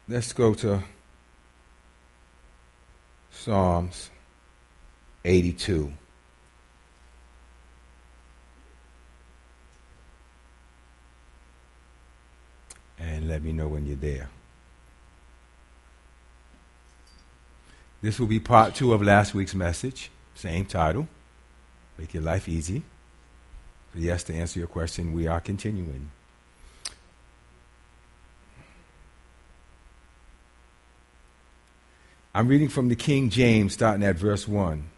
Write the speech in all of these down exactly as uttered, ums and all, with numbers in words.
Let's go to Psalms eighty-two. And let me know when you're there. This will be part two of last week's message. Same title. Make your life easy. But yes, to answer your question, we are continuing. I'm reading from the King James, starting at verse one.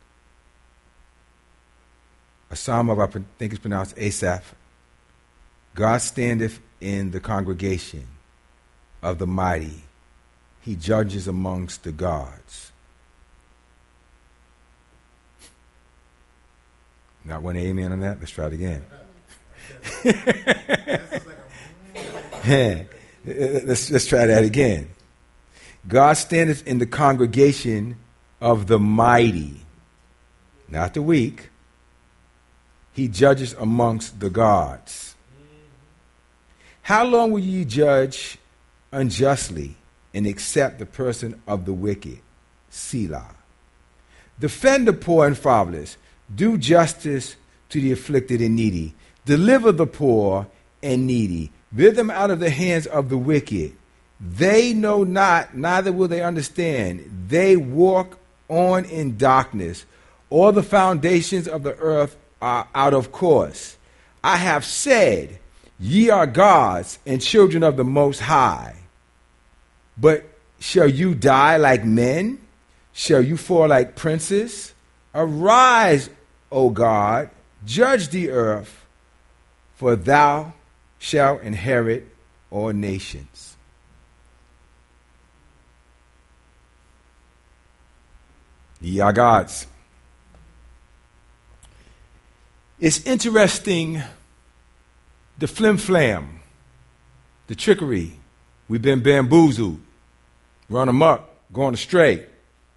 A psalm of, I think it's pronounced Asaph. God standeth in the congregation of the mighty. He judges amongst the gods. Not one amen on that? Let's try it again. let's, let's try that again. God standeth in the congregation of the mighty, not the weak. He judges amongst the gods. How long will ye judge unjustly and accept the person of the wicked? Selah. Defend the poor and fatherless. Do justice to the afflicted and needy. Deliver the poor and needy. Rid them out of the hands of the wicked. They know not, neither will they understand. They walk on in darkness. All the foundations of the earth are out of course. I have said, ye are gods and children of the Most High. But shall you die like men? Shall you fall like princes? Arise, O God, judge the earth, for thou shalt inherit all nations. Ye are gods. It's interesting, the flim-flam, the trickery. We've been bamboozled, run amok, going astray.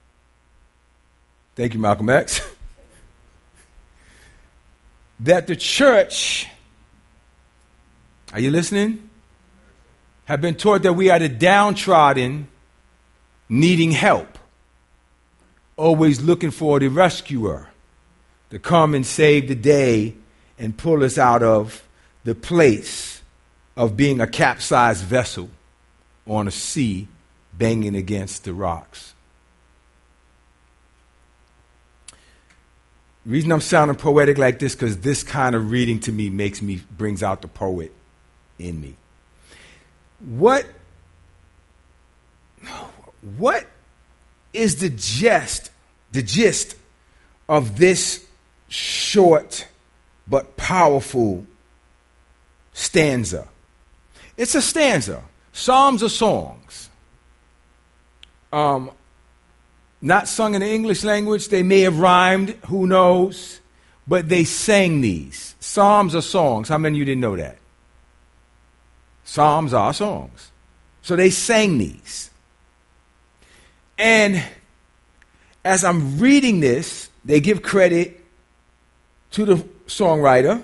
Thank you, Malcolm X. That the church, are you listening? Have been taught that we are the downtrodden, needing help, always looking for the rescuer to come and save the day and pull us out of the place of being a capsized vessel on a sea banging against the rocks. The reason I'm sounding poetic like this, because this kind of reading to me makes me, brings out the poet in me. What, what is the gist, the gist of this short but powerful stanza? It's a stanza. Psalms are songs. Um, not sung in the English language. They may have rhymed, who knows? But they sang these. Psalms are songs. How many of you didn't know that? Psalms are songs. So they sang these. And as I'm reading this, they give credit to the songwriter.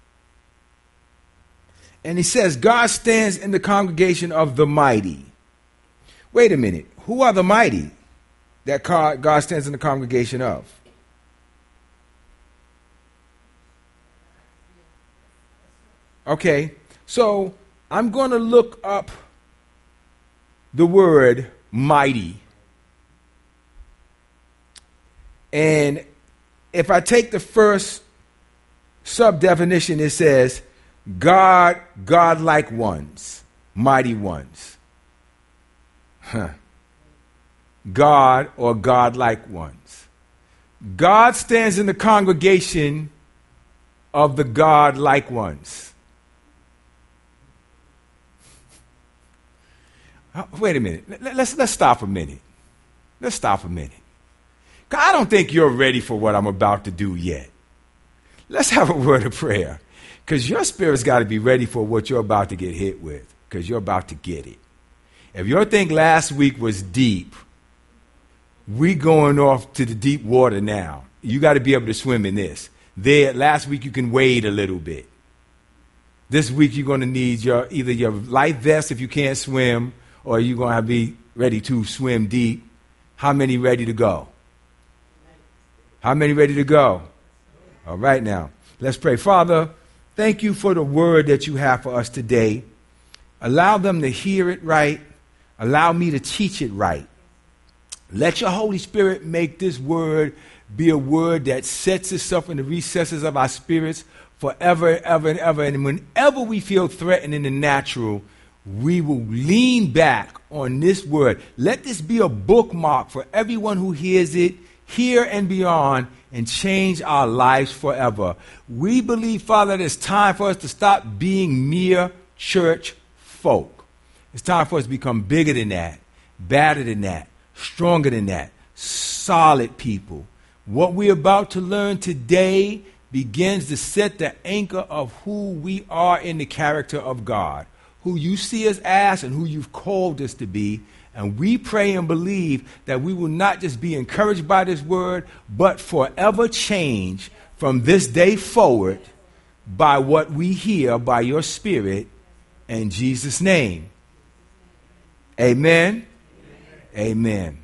And he says, God stands in the congregation of the mighty. Wait a minute. Who are the mighty that God stands in the congregation of? Okay, so I'm going to look up the word mighty. And if I take the first sub-definition, it says, God, God-like ones, mighty ones. Huh. God or God-like ones. God stands in the congregation of the God-like ones. Wait a minute. Let's, let's stop a minute. Let's stop a minute. I don't think you're ready for what I'm about to do yet. Let's have a word of prayer. Because your spirit's got to be ready for what you're about to get hit with. Because you're about to get it. If your thing last week was deep, we going off to the deep water now. You got to be able to swim in this. There, last week you can wade a little bit. This week you're going to need your either your life vest if you can't swim, or are you going to be ready to swim deep? How many ready to go? How many ready to go? All right now. Let's pray. Father, thank you for the word that you have for us today. Allow them to hear it right. Allow me to teach it right. Let your Holy Spirit make this word be a word that sets itself in the recesses of our spirits forever, ever, and ever. And whenever we feel threatened in the natural, we will lean back on this word. Let this be a bookmark for everyone who hears it, here and beyond, and change our lives forever. We believe, Father, that it's time for us to stop being mere church folk. It's time for us to become bigger than that, badder than that, stronger than that, solid people. What we're about to learn today begins to set the anchor of who we are in the character of God, who you see us as and who you've called us to be. And we pray and believe that we will not just be encouraged by this word, but forever change from this day forward by what we hear by your Spirit in Jesus' name. Amen. Amen. Amen.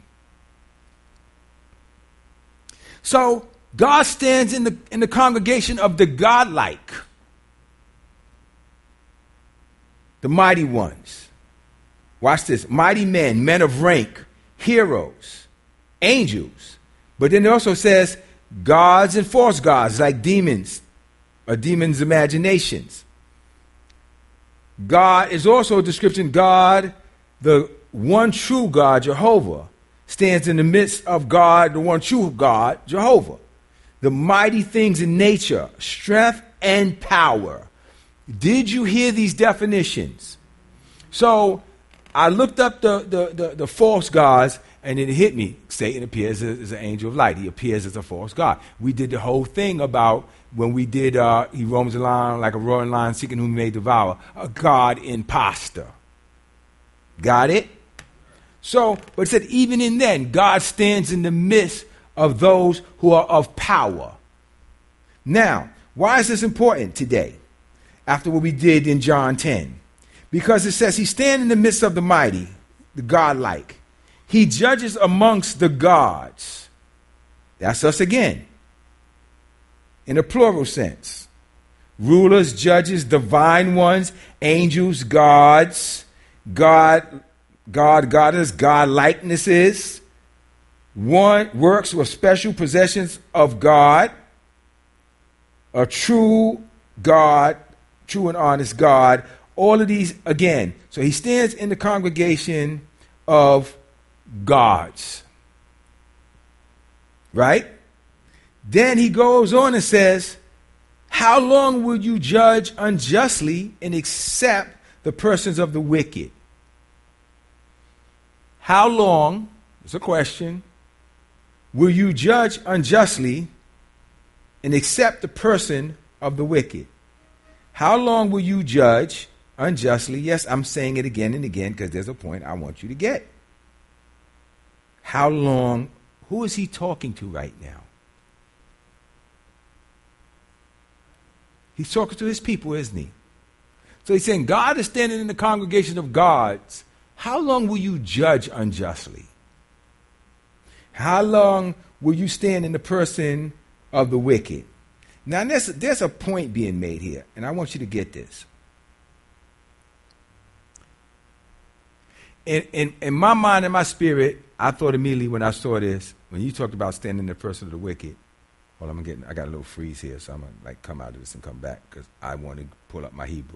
So God stands in the in the congregation of the godlike, the mighty ones. Watch this. Mighty men, men of rank, heroes, angels. But then it also says gods and false gods, like demons, or demons' imaginations. God is also a description. God, the one true God, Jehovah, stands in the midst of God, the one true God, Jehovah. The mighty things in nature, strength and power. Did you hear these definitions? So I looked up the, the, the, the false gods, and it hit me. Satan appears as, as an angel of light. He appears as a false god. We did the whole thing about when we did, uh, he roams around like a roaring lion seeking whom he may devour, a God imposter. Got it? So, but it said even in then, God stands in the midst of those who are of power. Now, why is this important today, after what we did in John ten? Because it says he stands in the midst of the mighty, the godlike. He judges amongst the gods. That's us again, in a plural sense. Rulers, judges, divine ones, angels, gods, God, God, goddess, God likenesses. One works with special possessions of God, a true God, true and honest God. All of these, again, so he stands in the congregation of gods. Right? Then he goes on and says, how long will you judge unjustly and accept the persons of the wicked? How long, it's a question, will you judge unjustly and accept the person of the wicked? How long will you judge unjustly? Yes, I'm saying it again and again because there's a point I want you to get. How long? Who is he talking to right now? He's talking to his people, isn't he? So he's saying, God is standing in the congregation of gods. How long will you judge unjustly? How long will you stand in the person of the wicked? Now, there's, there's a point being made here, and I want you to get this. In, in, in my mind and my spirit, I thought immediately when I saw this, when you talked about standing in the person of the wicked, well, I'm getting, I got a little freeze here, so I'm going to like come out of this and come back because I want to pull up my Hebrew.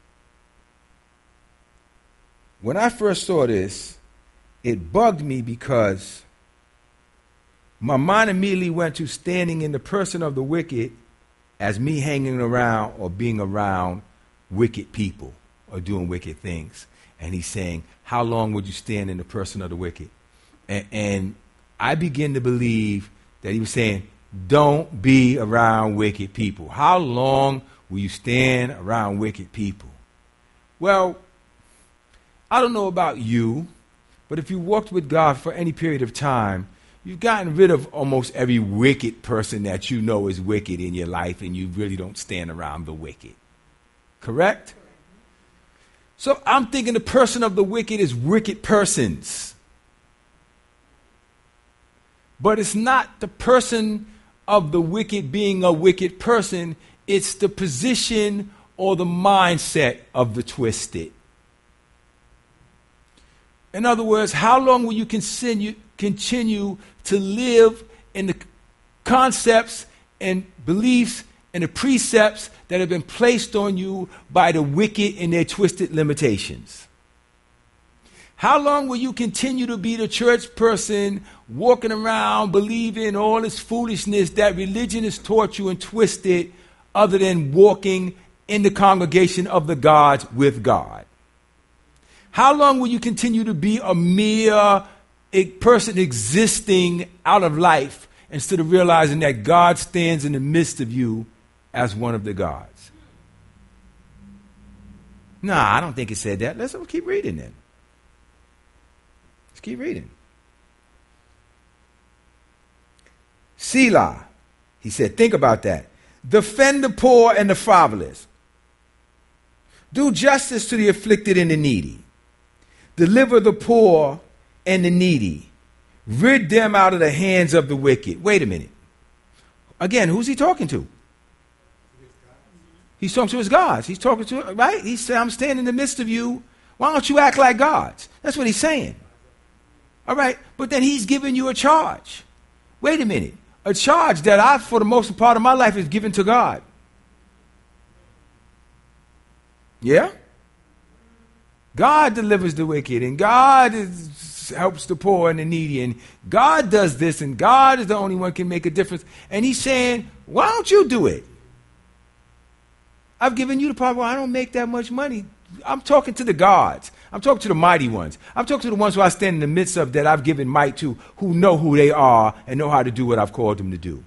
When I first saw this, it bugged me because my mind immediately went to standing in the person of the wicked as me hanging around or being around wicked people or doing wicked things. And he's saying, how long would you stand in the person of the wicked? And, and I begin to believe that he was saying, don't be around wicked people. How long will you stand around wicked people? Well, I don't know about you, but if you walked with God for any period of time, you've gotten rid of almost every wicked person that you know is wicked in your life, and you really don't stand around the wicked. Correct? So I'm thinking the person of the wicked is wicked persons. But it's not the person of the wicked being a wicked person. It's the position or the mindset of the twisted. In other words, how long will you continue, continue to live in the concepts and beliefs and the precepts that have been placed on you by the wicked in their twisted limitations? How long will you continue to be the church person walking around believing all this foolishness that religion has taught you and twisted, other than walking in the congregation of the gods with God? How long will you continue to be a mere a person existing out of life instead of realizing that God stands in the midst of you as one of the gods? Nah, I don't think it said that. Let's keep reading then. Let's keep reading. Selah, he said, think about that. Defend the poor and the fatherless. Do justice to the afflicted and the needy. Deliver the poor and the needy. Rid them out of the hands of the wicked. Wait a minute. Again, who's he talking to? He's talking to his gods. He's talking to, right? He said, I'm standing in the midst of you. Why don't you act like gods? That's what he's saying. All right. But then he's giving you a charge. Wait a minute. A charge that I, for the most part of my life, is given to God. Yeah? God delivers the wicked, and God is, helps the poor and the needy, and God does this, and God is the only one who can make a difference. And he's saying, why don't you do it? I've given you the power. Well, I don't make that much money. I'm talking to the gods. I'm talking to the mighty ones. I'm talking to the ones who I stand in the midst of that I've given might to, who know who they are and know how to do what I've called them to do.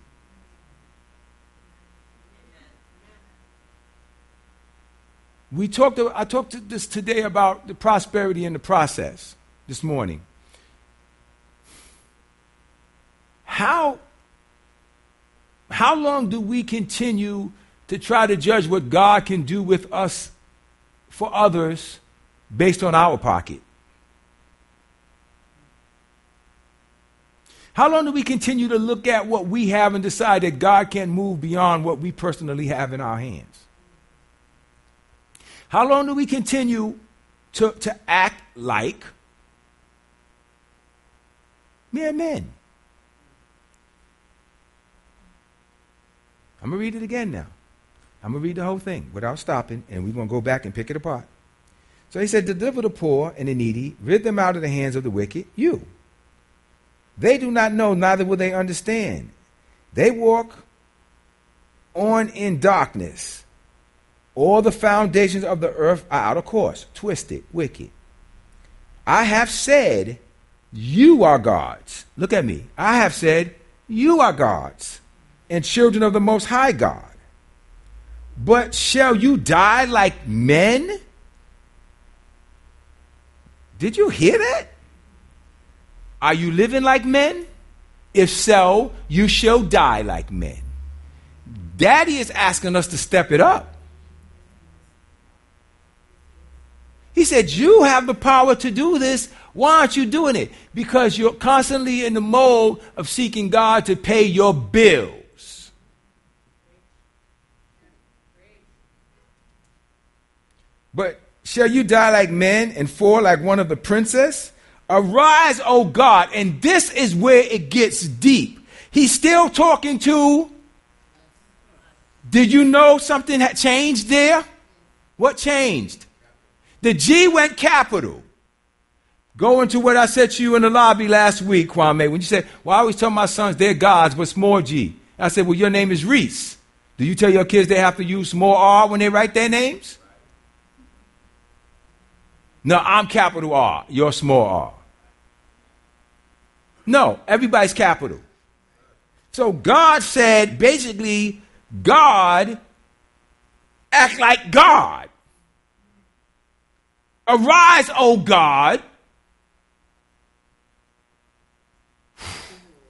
We talked. I talked to this today about the prosperity in the process this morning. How, how long do we continue to try to judge what God can do with us for others based on our pocket? How long do we continue to look at what we have and decide that God can't move beyond what we personally have in our hands? How long do we continue to, to act like mere men? I'm going to read it again now. I'm going to read the whole thing without stopping, and we're going to go back and pick it apart. So he said, deliver the poor and the needy, rid them out of the hands of the wicked, you. They do not know, neither will they understand. They walk on in darkness. All the foundations of the earth are out of course, twisted, wicked. I have said, you are gods. Look at me. I have said, you are gods and children of the Most High God. But shall you die like men? Did you hear that? Are you living like men? If so, you shall die like men. Daddy is asking us to step it up. He said, you have the power to do this. Why aren't you doing it? Because you're constantly in the mode of seeking God to pay your bills. But shall you die like men and fall like one of the princes? Arise, O God. And this is where it gets deep. He's still talking to. Did you know something had changed there? What changed? The G went capital. Go into what I said to you in the lobby last week, Kwame, when you said, well, I always tell my sons they're gods, but small G. I said, well, your name is Reese. Do you tell your kids they have to use small R when they write their names? No, I'm capital R, you're small r. No, everybody's capital. So God said, basically, God, act like God. Arise, O God.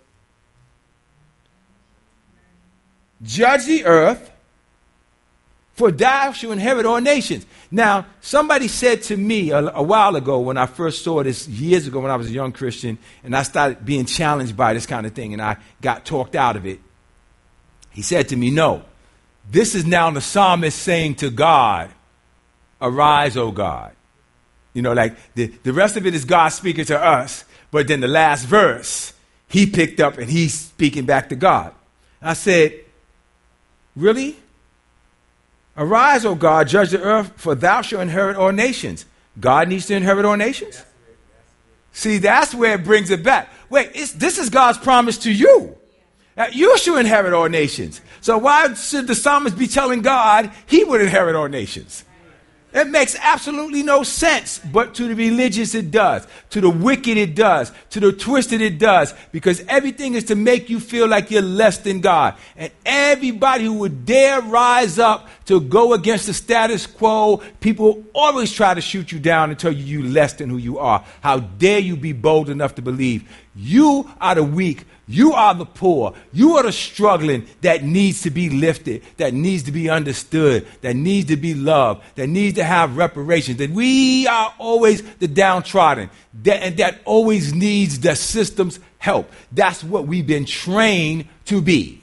Judge the earth, for thou shalt inherit all nations. Now, somebody said to me a, a while ago when I first saw this, years ago when I was a young Christian, and I started being challenged by this kind of thing, and I got talked out of it. He said to me, no, this is now the psalmist saying to God, arise, O God. You know, like the, the rest of it is God speaking to us, but then the last verse, he picked up and he's speaking back to God. I said, really? Arise, O God, judge the earth, for thou shalt inherit all nations. God needs to inherit all nations? See, that's where it brings it back. Wait, it's, this is God's promise to you. That you shall inherit all nations. So why should the psalmist be telling God he would inherit all nations? It makes absolutely no sense, but to the religious it does. To the wicked it does. To the twisted it does. Because everything is to make you feel like you're less than God. And everybody who would dare rise up to go against the status quo, people always try to shoot you down and tell you you're less than who you are. How dare you be bold enough to believe you are the weak, you are the poor, you are the struggling that needs to be lifted, that needs to be understood, that needs to be loved, that needs to have reparations, that we are always the downtrodden, that, and that always needs the system's help. That's what we've been trained to be.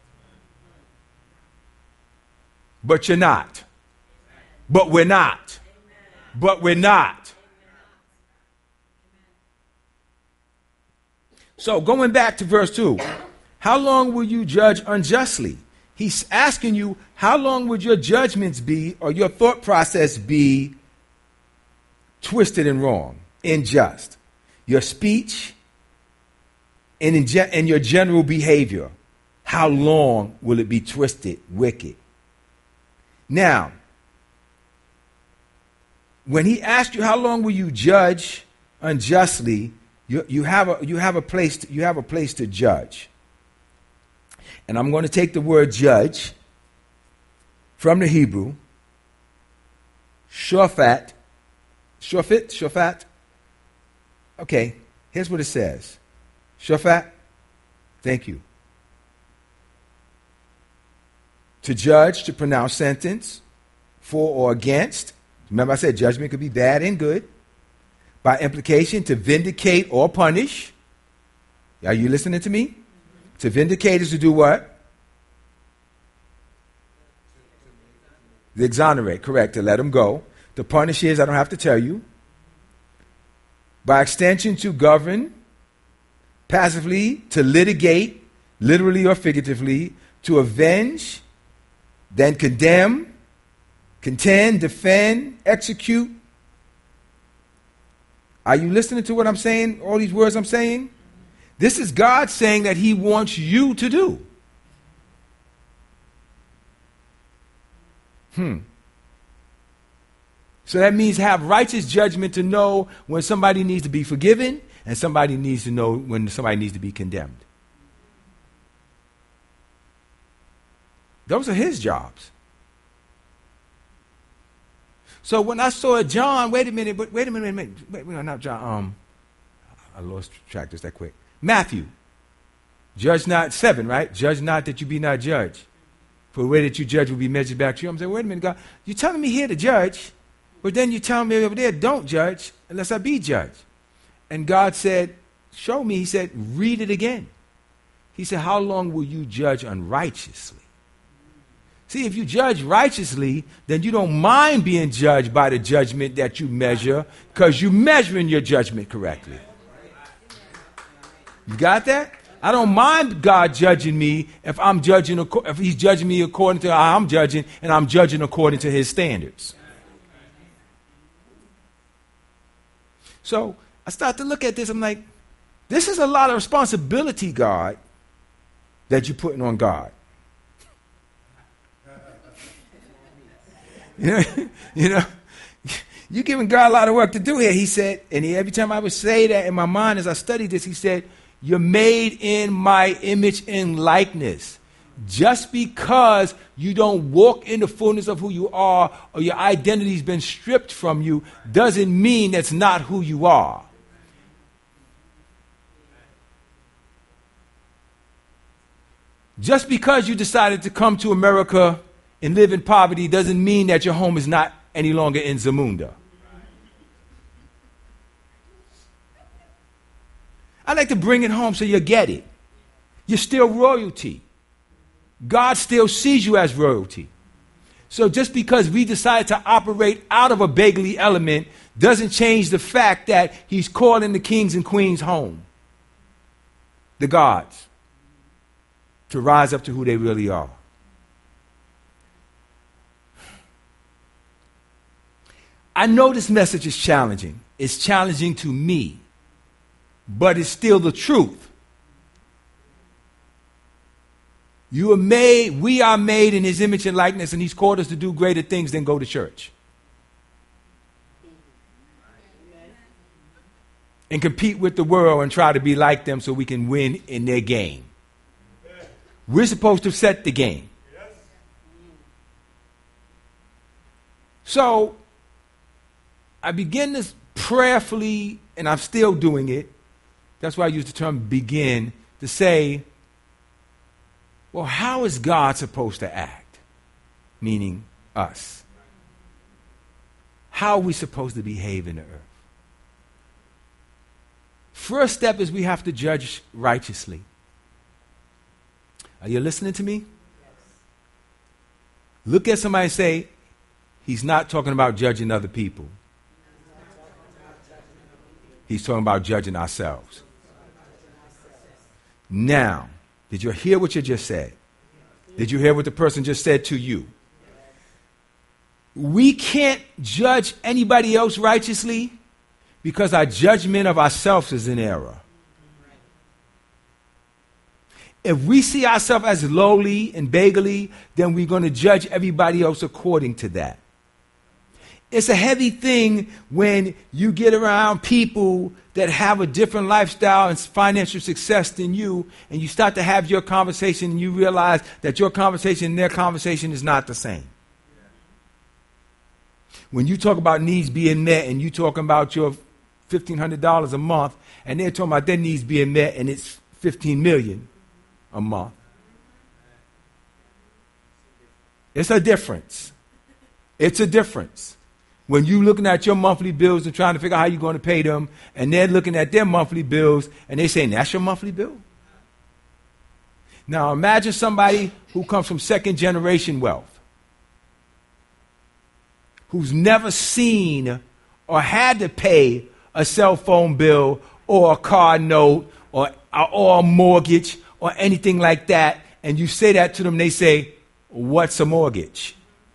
But you're not. But we're not. But we're not. So going back to verse two, how long will you judge unjustly? He's asking you, how long would your judgments be or your thought process be twisted and wrong, unjust? Your speech and, in ge- and your general behavior, how long will it be twisted, wicked? Now, when he asked you, how long will you judge unjustly? You, you have a you have a place to, you have a place to judge, and I'm going to take the word judge from the Hebrew. Shofat, shofit, shofat. Okay, here's what it says. Shofat. Thank you. To judge, to pronounce sentence, for or against. Remember, I said judgment could be bad and good. By implication, to vindicate or punish. Are you listening to me? To vindicate is to do what? To exonerate, correct, to let them go. To punish is, I don't have to tell you. By extension, to govern. Passively, to litigate, literally or figuratively. To avenge, then condemn, contend, defend, execute. Are you listening to what I'm saying? All these words I'm saying? This is God saying that he wants you to do. Hmm. So that means have righteous judgment to know when somebody needs to be forgiven and somebody needs to know when somebody needs to be condemned. Those are his jobs. So when I saw John, wait a minute, but wait a minute, wait, wait, wait, not John. Um, I lost track just that quick. Matthew, judge not seven, right? Judge not that you be not judged. For the way that you judge will be measured back to you. I'm saying, wait a minute, God, you're telling me here to judge, but then you're telling me over there, don't judge unless I be judged. And God said, show me. He said, read it again. He said, how long will you judge unrighteously? See, if you judge righteously, then you don't mind being judged by the judgment that you measure because you're measuring your judgment correctly. You got that? I don't mind God judging me if I'm judging, if he's judging me according to how I'm judging and I'm judging according to his standards. So I start to look at this. I'm like, this is a lot of responsibility, God, that you're putting on God. You know, you know, you're giving God a lot of work to do here. He said, and he, every time I would say that in my mind as I studied this, he said, you're made in my image and likeness. Just because you don't walk in the fullness of who you are or your identity's been stripped from you doesn't mean that's not who you are. Just because you decided to come to America and live in poverty doesn't mean that your home is not any longer in Zamunda. I like to bring it home so you get it. You're still royalty. God still sees you as royalty. So just because we decide to operate out of a beggarly element doesn't change the fact that he's calling the kings and queens home, the gods, to rise up to who they really are. I know this message is challenging. It's challenging to me, but it's still the truth. You are made, we are made in his image and likeness, and he's called us to do greater things than go to church. And compete with the world and try to be like them so we can win in their game. We're supposed to set the game. So, I begin this prayerfully, and I'm still doing it. That's why I use the term begin, to say, well, how is God supposed to act? Meaning us. How are we supposed to behave in the earth? First step is we have to judge righteously. Are you listening to me? Yes. Look at somebody and say, he's not talking about judging other people. He's talking about judging ourselves. Now, did you hear what you just said? Did you hear what the person just said to you? We can't judge anybody else righteously because our judgment of ourselves is in error. If we see ourselves as lowly and beggarly, then we're going to judge everybody else according to that. It's a heavy thing when you get around people that have a different lifestyle and financial success than you, and you start to have your conversation and you realize that your conversation and their conversation is not the same. When you talk about needs being met and you talking about your fifteen hundred dollars a month, and they're talking about their needs being met and it's fifteen million dollars a month. It's a difference. It's a difference. When you're looking at your monthly bills and trying to figure out how you're going to pay them, and they're looking at their monthly bills, and they're saying, that's your monthly bill? Now imagine somebody who comes from second generation wealth, who's never seen or had to pay a cell phone bill or a car note or, or a mortgage or anything like that, and you say that to them, they say, what's a mortgage?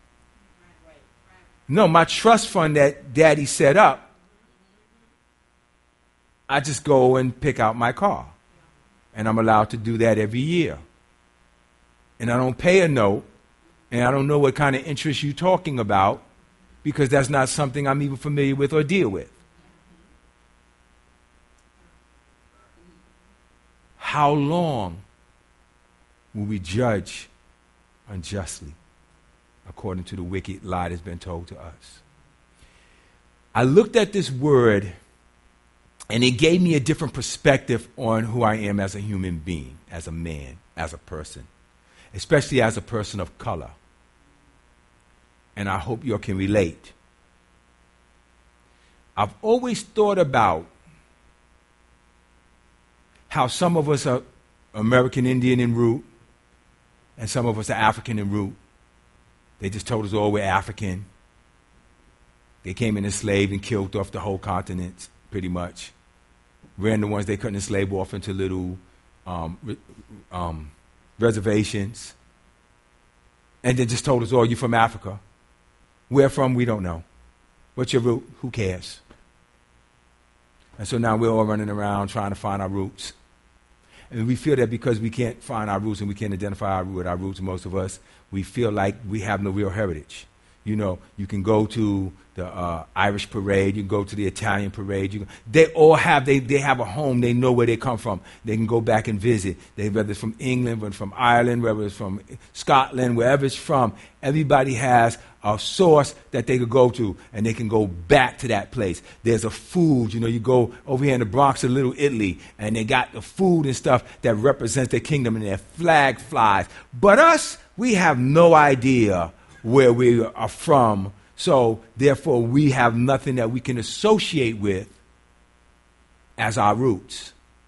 No, my trust fund that daddy set up, I just go and pick out my car. And I'm allowed to do that every year. And I don't pay a note, and I don't know what kind of interest you're talking about, because that's not something I'm even familiar with or deal with. How long will we judge unjustly according to the wicked lie that's been told to us? I looked at this word, and it gave me a different perspective on who I am as a human being, as a man, as a person, especially as a person of color. And I hope you can relate. I've always thought about how some of us are American Indian in root, and some of us are African in root. They just told us all we're African. They came in enslaved and killed off the whole continent, pretty much. Ran the ones they couldn't enslave off into little um, re- um, reservations. And then just told us, oh, you're from Africa. Where from, we don't know. What's your root? Who cares? And so now we're all running around trying to find our roots. And we feel that because we can't find our roots and we can't identify our, with our roots, most of us, we feel like we have no real heritage. You know, you can go to the uh, Irish parade, you can go to the Italian parade. You can, they all have, they, they have a home, they know where they come from. They can go back and visit. They, whether it's from England, whether it's from Ireland, whether it's from Scotland, wherever it's from, everybody has a source that they could go to, and they can go back to that place. There's a food, you know, you go over here in the Bronx to Little Italy, and they got the food and stuff that represents their kingdom, and their flag flies. But us, We have no idea where we are from, so therefore we have nothing that we can associate with as our roots.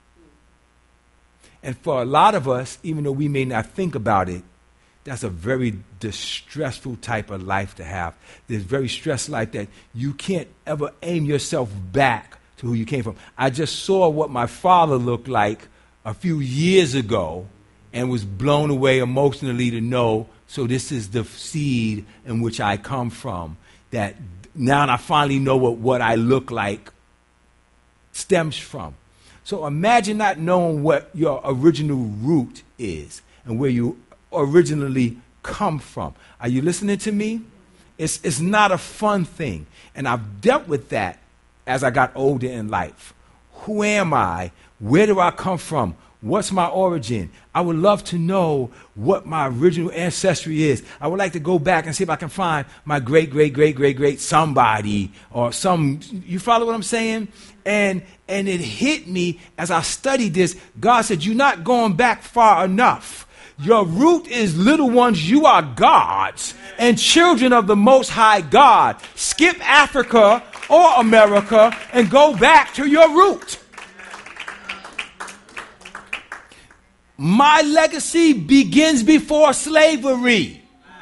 And for a lot of us, even though we may not think about it, that's a very distressful type of life to have. There's very stressed life that you can't ever aim yourself back to who you came from. I just saw what my father looked like a few years ago and was blown away emotionally to know, so this is the seed in which I come from. That now I finally know what, what I look like stems from. So imagine not knowing what your original root is and where you originally come from. Are you listening to me? It's, it's not a fun thing. And I've dealt with that as I got older in life. Who am I? Where do I come from? What's my origin? I would love to know what my original ancestry is. I would like to go back and see if I can find my great, great, great, great, great somebody or some, you follow what I'm saying? And, and it hit me as I studied this. God said, you're not going back far enough. Your root is, little ones, you are gods and children of the Most High God. Skip Africa or America and go back to your root. My legacy begins before slavery.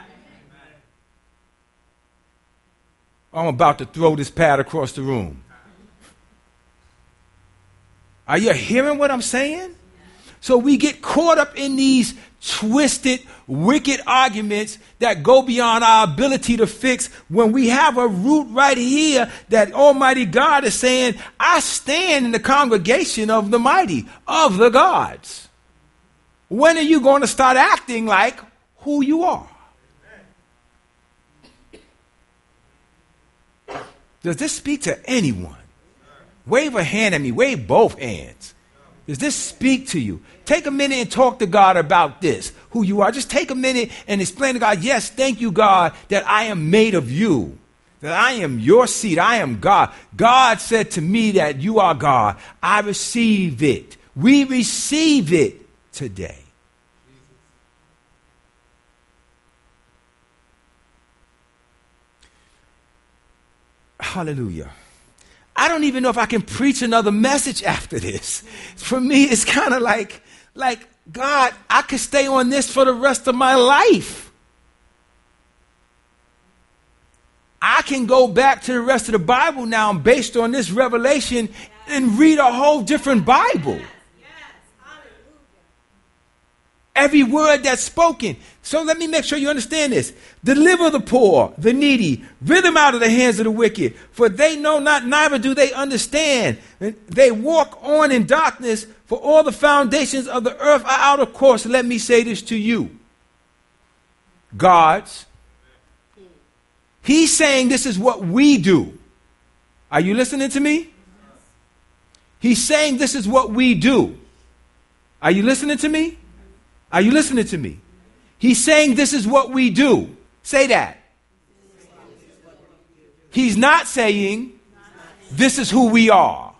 I'm about to throw this pad across the room. Are you hearing what I'm saying? So we get caught up in these twisted, wicked arguments that go beyond our ability to fix when we have a root right here that Almighty God is saying, I stand in the congregation of the mighty, of the gods. When are you going to start acting like who you are? Does this speak to anyone? Wave a hand at me. Wave both hands. Does this speak to you? Take a minute and talk to God about this, who you are. Just take a minute and explain to God, yes, thank you, God, that I am made of you, that I am your seed. I am God. God said to me that you are God. I receive it. We receive it today. Hallelujah. I don't even know if I can preach another message after this. For me, it's kind of like, like, God, I could stay on this for the rest of my life. I can go back to the rest of the Bible now based on this revelation and read a whole different Bible. Every word that's spoken. So let me make sure you understand this. Deliver the poor, the needy, rid them out of the hands of the wicked. For they know not, neither do they understand. They walk on in darkness, for all the foundations of the earth are out of course. Let me say this to you. Gods. He's saying this is what we do. Are you listening to me? He's saying this is what we do. Are you listening to me? Are you listening to me? He's saying this is what we do. Say that. He's not saying this is who we are.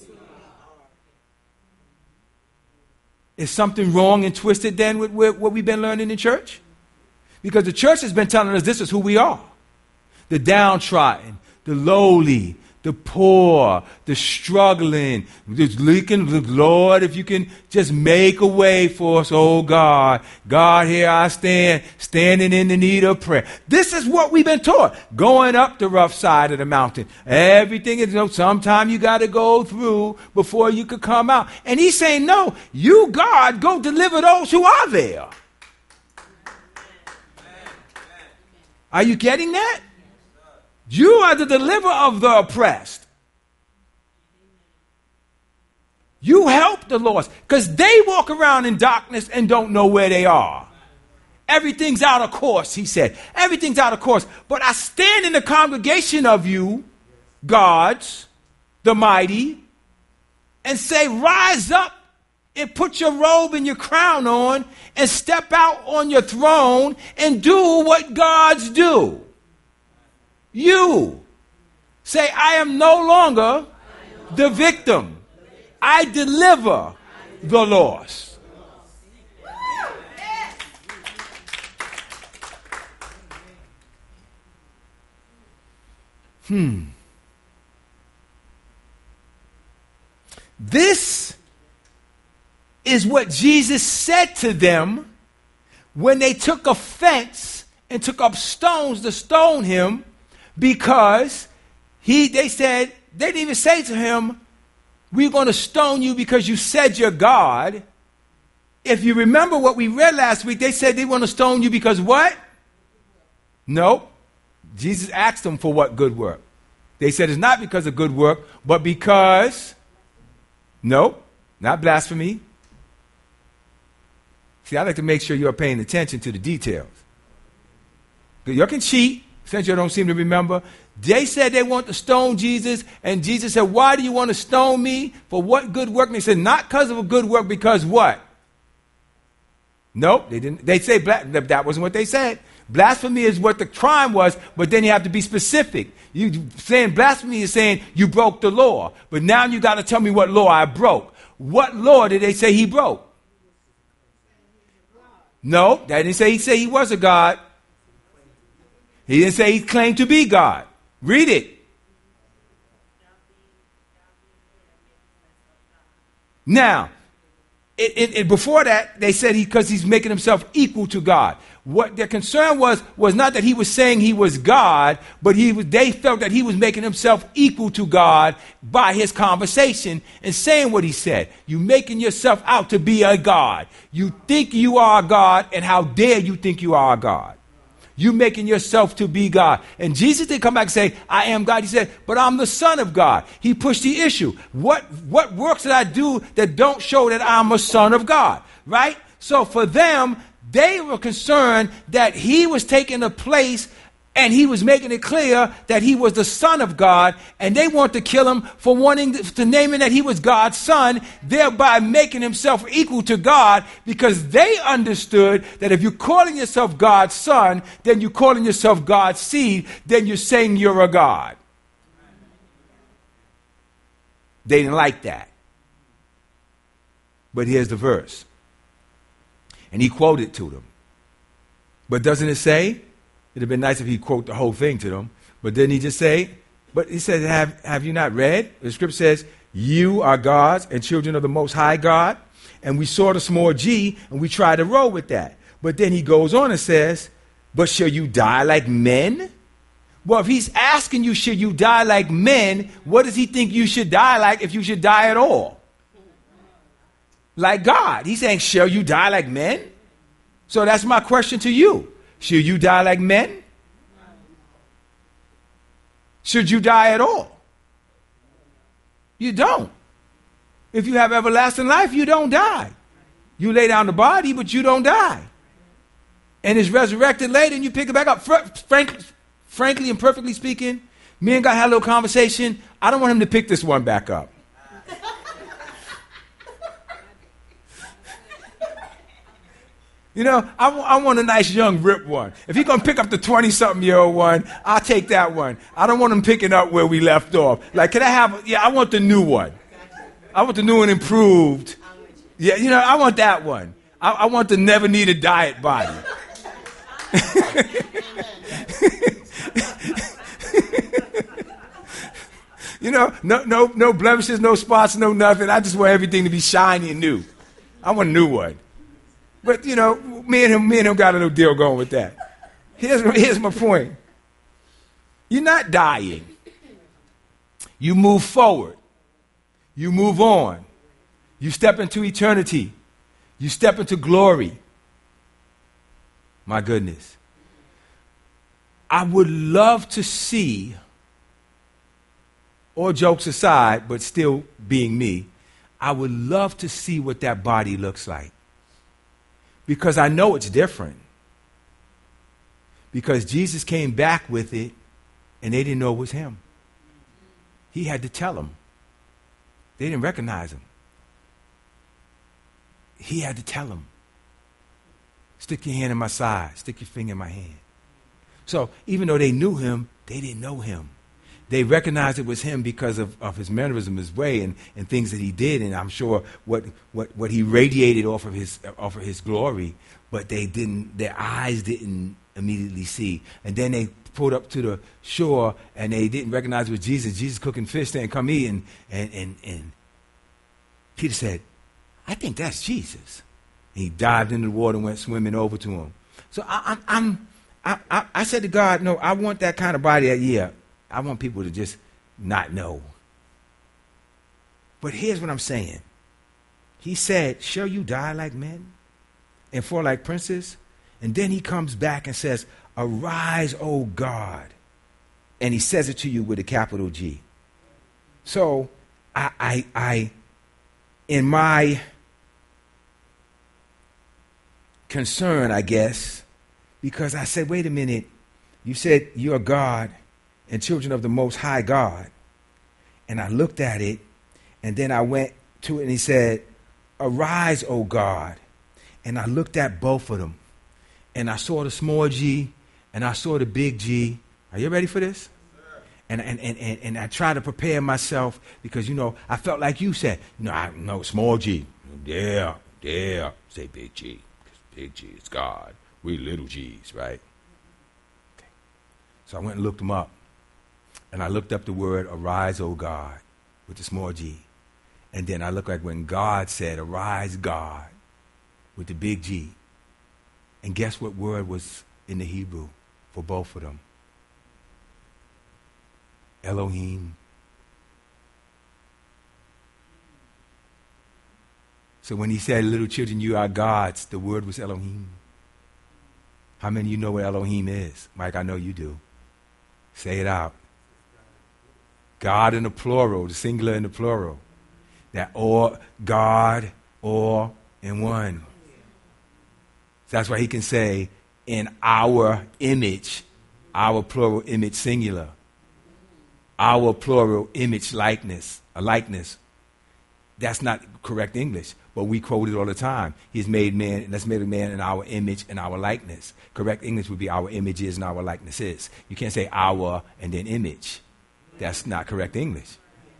Is something wrong and twisted then with, with what we've been learning in church? Because the church has been telling us this is who we are. The downtrodden, the lowly, the poor, the struggling, the leaking, Lord, if you can just make a way for us, oh God. God, here I stand, standing in the need of prayer. This is what we've been taught. Going up the rough side of the mountain. Everything is, you know, sometime you got to go through before you could come out. And he's saying, no, you, God, go deliver those who are there. Are you getting that? You are the deliverer of the oppressed. You help the lost because they walk around in darkness and don't know where they are. Everything's out of course, he said. Everything's out of course. But I stand in the congregation of you, gods, the mighty, and say, rise up and put your robe and your crown on and step out on your throne and do what gods do. You say, I am no longer the victim. I deliver the lost. Hmm. This is what Jesus said to them when they took offense and took up stones to stone him, because he, they said, they didn't even say to him, we're going to stone you because you said you're God. If you remember what we read last week, they said they want to stone you because what? No. Jesus asked them for what good work. They said it's not because of good work, but because, no, not blasphemy. See, I like to make sure you're paying attention to the details. You can cheat, since you don't seem to remember. They said they want to stone Jesus, and Jesus said, why do you want to stone me? For what good work? And they said, not because of a good work, because what? Nope, they didn't. They say that wasn't what they said. Blasphemy is what the crime was, but then you have to be specific. You saying blasphemy is saying you broke the law, but now you got to tell me what law I broke. What law did they say he broke? No, they didn't say he said he was a God. He didn't say he claimed to be God. Read it. Now, it, it, it, before that, they said he because he's making himself equal to God. What their concern was was not that he was saying he was God, but he was, they felt that he was making himself equal to God by his conversation and saying what he said. You making yourself out to be a God. You think you are a God, and how dare you think you are a God? You making yourself to be God. And Jesus didn't come back and say, I am God. He said, but I'm the Son of God. He pushed the issue. What, what works did I do that don't show that I'm a son of God? Right? So for them, they were concerned that he was taking a place and he was making it clear that he was the Son of God, and they want to kill him for wanting to name him that he was God's son, thereby making himself equal to God, because they understood that if you're calling yourself God's son, then you're calling yourself God's seed, then you're saying you're a God. They didn't like that. But here's the verse. And he quoted to them. But doesn't it say? It'd have been nice if he quote the whole thing to them. But didn't he just say, but he said, have, have you not read? The script says, you are gods and children of the Most High God. And we saw the small g, and we tried to roll with that. But then he goes on and says, but shall you die like men? Well, if he's asking you, should you die like men, what does he think you should die like if you should die at all? Like God. He's saying, shall you die like men? So that's my question to you. Should you die like men? Should you die at all? You don't. If you have everlasting life, you don't die. You lay down the body, but you don't die. And it's resurrected later, and you pick it back up. Frank, frankly and perfectly speaking, me and God had a little conversation. I don't want him to pick this one back up. You know, I, w- I want a nice young rip one. If he's going to pick up the twenty-something-year-old one, I'll take that one. I don't want him picking up where we left off. Like, can I have, yeah, I want the new one. I want the new one improved. Yeah, you know, I want that one. I, I want the never need a diet body. You know, no, no, no blemishes, no spots, no nothing. I just want everything to be shiny and new. I want a new one. But, you know, me and him, me and him got a little deal going with that. Here's, here's my point. You're not dying. You move forward. You move on. You step into eternity. You step into glory. My goodness. I would love to see, all jokes aside, but still being me, I would love to see what that body looks like. Because I know it's different. Because Jesus came back with it, and they didn't know it was him. He had to tell them. They didn't recognize him. He had to tell them. Stick your hand in my side. Stick your finger in my hand. So even though they knew him, they didn't know him. They recognized it was him because of, of his mannerism, his way, and, and things that he did, and I'm sure what, what, what he radiated off of his off of his glory. But they didn't. Their eyes didn't immediately see. And then they pulled up to the shore, and they didn't recognize it was Jesus. Jesus cooking fish, saying, come eat. And, and, and, and Peter said, I think that's Jesus. And he dived into the water and went swimming over to him. So I, I'm, I'm, I, I, I said to God, no, I want that kind of body. Yeah, I want people to just not know. But here's what I'm saying. He said, shall you die like men and fall like princes? And then he comes back and says, arise, O God. And he says it to you with a capital G. So I, I, I in my concern, I guess, because I said, wait a minute, you said you're God and children of the Most High God. And I looked at it, and then I went to it, and he said, arise, O God. And I looked at both of them, and I saw the small G, and I saw the big G. Are you ready for this? And, and, and, and, and I tried to prepare myself because, you know, I felt like you said, no, I no small G. Yeah, yeah, say big G. Because big G is God. We little G's, right? Okay. So I went and looked them up. And I looked up the word, arise, O God, with the small G. And then I looked like when God said, arise, God, with the big G. And guess what word was in the Hebrew for both of them? Elohim. So when he said, little children, you are gods, the word was Elohim. How many of you know what Elohim is? Mike, I know you do. Say it out. God in the plural, the singular in the plural. That or God or in one. So that's why he can say, in our image, our plural image singular. Our plural image likeness, a likeness. That's not correct English, but we quote it all the time. He's made man, let's make a man in our image and our likeness. Correct English would be our image is and our likeness is. You can't say our and then image. That's not correct English.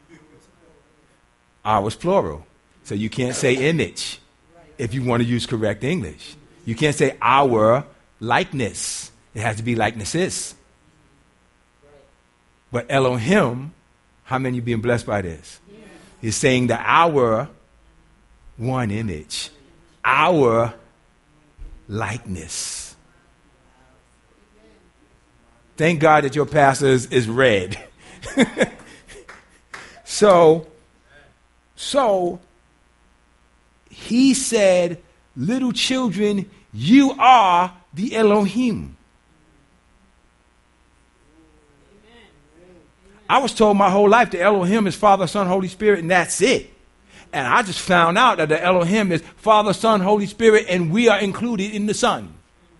Ours plural. So you can't say image if you want to use correct English. You can't say our likeness. It has to be likenesses. But Elohim, how many of you being blessed by this? Yeah. Is saying that our one image, our likeness. Thank God that your pastor is, is red. so, so he said, little children, you are the Elohim. I was told my whole life that Elohim is Father, Son, Holy Spirit, and that's it. And I just found out that the Elohim is Father, Son, Holy Spirit, and we are included in the Son.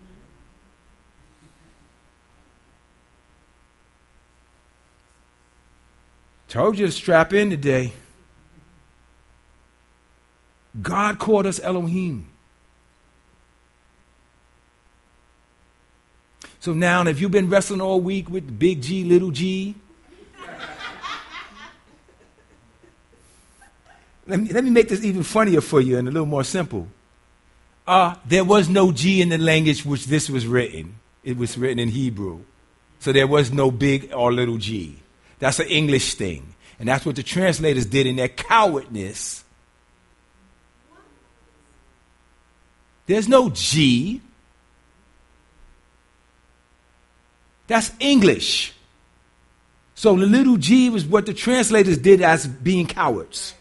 Told you to strap in today. God called us Elohim. So now, if you've been wrestling all week with big G, little G, Let me, let me make this even funnier for you and a little more simple. Uh, there was no G in the language which this was written. It was written in Hebrew. So there was no big or little G. That's an English thing. And that's what the translators did in their cowardness. There's no G. That's English. So the little G was what the translators did as being cowards.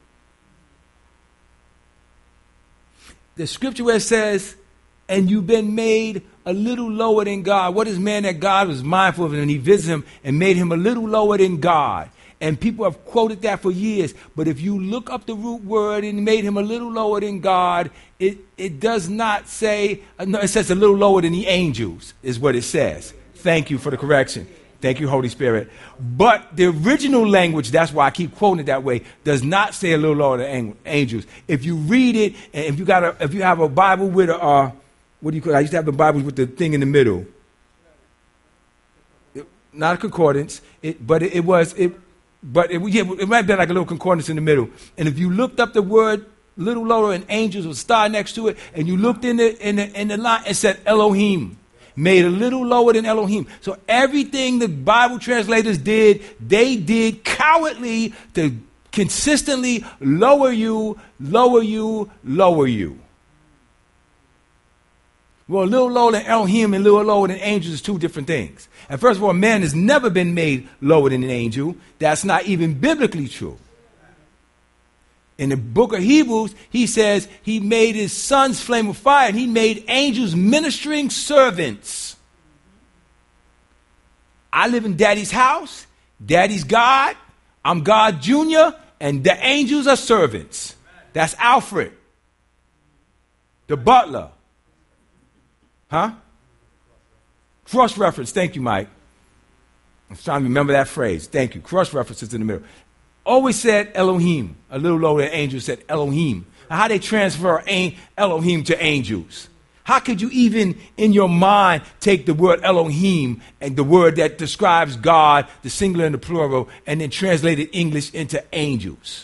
The scripture where it says, and you've been made a little lower than God. What is man that God was mindful of him and he visited him and made him a little lower than God? And people have quoted that for years. But if you look up the root word and made him a little lower than God, it, it does not say, no, it says a little lower than the angels is what it says. Thank you for the correction. Thank you, Holy Spirit. But the original language, that's why I keep quoting it that way, does not say a little lower than angels. If you read it, and if you got a, if you have a Bible with a, uh, what do you call it? I used to have the Bibles with the thing in the middle. It, not a concordance, it, but it, it was, it, but it, yeah, it might be like a little concordance in the middle. And if you looked up the word little lower and angels with a star next to it, and you looked in the, in the, in the line, it said Elohim. Made a little lower than Elohim. So everything the Bible translators did, they did cowardly to consistently lower you, lower you, lower you. Well, a little lower than Elohim and a little lower than angels is two different things. And first of all, man has never been made lower than an angel. That's not even biblically true. In the book of Hebrews, he says he made his son's flame of fire, and he made angels ministering servants. I live in Daddy's house. Daddy's God. I'm God Junior, and the angels are servants. That's Alfred, the butler. Huh? Cross reference. Thank you, Mike. I'm trying to remember that phrase. Thank you. Cross references in the middle. Always said Elohim. A little lower than angels said Elohim. Now, how they transfer Elohim to angels? How could you even in your mind take the word Elohim and the word that describes God, the singular and the plural, and then translate it English into angels?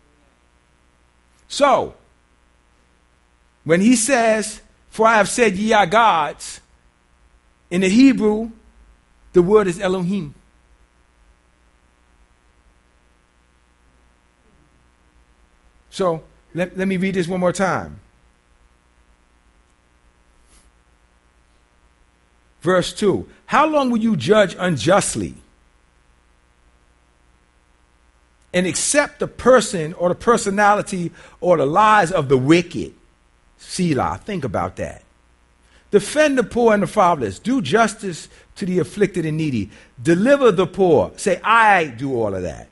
So, when he says, for I have said ye are gods, in the Hebrew, the word is Elohim. So let, let me read this one more time. Verse two. How long will you judge unjustly and accept the person or the personality or the lies of the wicked? Selah, think about that. Defend the poor and the fatherless. Do justice to the afflicted and needy. Deliver the poor. Say, I do all of that.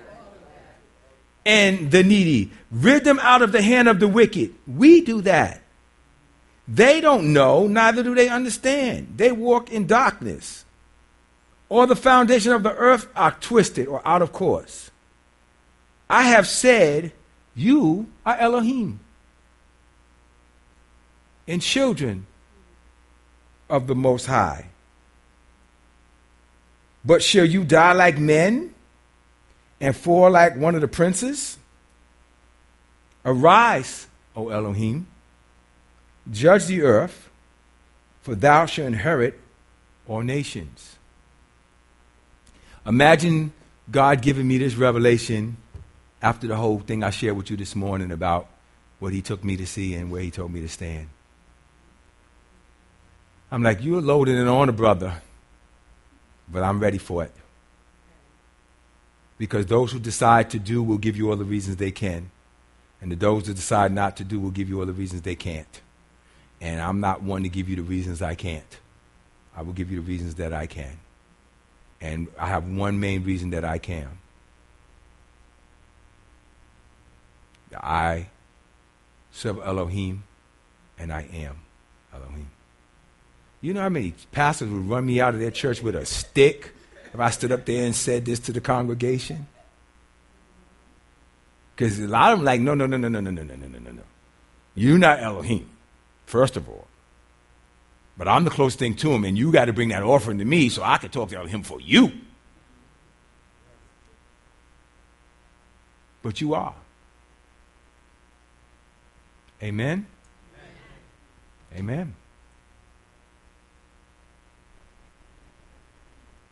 And the needy. Rid them out of the hand of the wicked. We do that. They don't know, neither do they understand. They walk in darkness. All the foundation of the earth are twisted or out of course. I have said, you are Elohim and children of the Most High. But shall you die like men and fall like one of the princes? Arise, O Elohim, judge the earth, for thou shalt inherit all nations. Imagine God giving me this revelation after the whole thing I shared with you this morning about what he took me to see and where he told me to stand. I'm like, you're loading it on a brother, but I'm ready for it. Because those who decide to do will give you all the reasons they can. And those who decide not to do will give you all the reasons they can't. And I'm not one to give you the reasons I can't. I will give you the reasons that I can. And I have one main reason that I can. I serve Elohim, and I am Elohim. You know how many pastors would run me out of their church with a stick if I stood up there and said this to the congregation? Because a lot of them like, no, no, no, no, no, no, no, no, no, no, no. You're not Elohim, first of all. But I'm the closest thing to him, and you got to bring that offering to me so I can talk to Elohim for you. But you are. Amen? Amen. Amen.